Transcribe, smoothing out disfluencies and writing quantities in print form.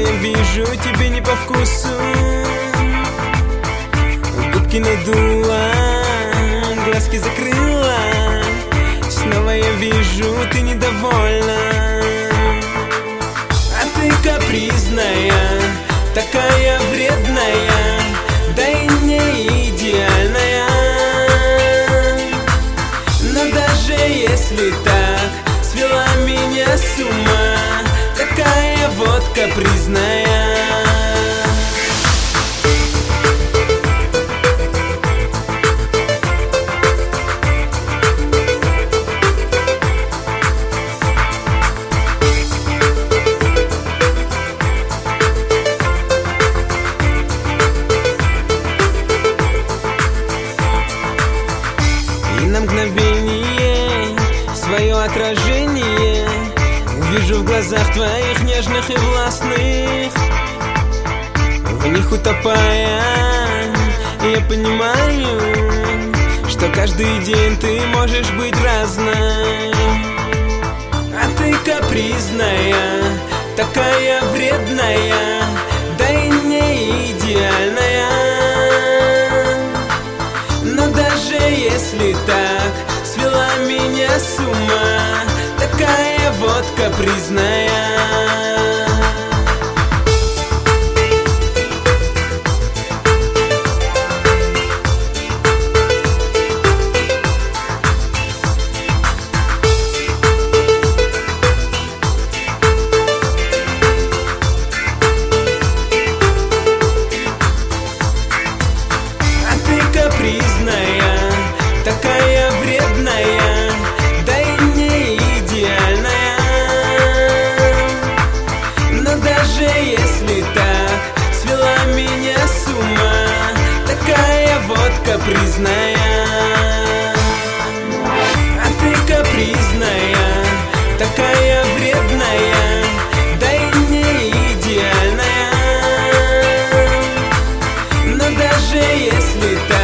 я вижу, тебе не по вкусу. Губки надула, глазки закрыла. Снова я вижу, ты недовольна. А ты капризная, такая вредная, да и не идеальная. Но даже если так свела меня с ума, такая вот капризная. И на мгновение свое отражение увижу в глазах твоих нежных и властных. В них утопая, я понимаю, что каждый день ты можешь быть разной. А ты капризная, такая вредная, да и не идеальная. Но даже если так свела меня с ума, такая вот капризная. А ты капризная, такая вредная, да и не идеальная. Но даже если так свела меня с ума, такая вот капризная. А ты капризная, такая вредная, да и не идеальная. Но даже если так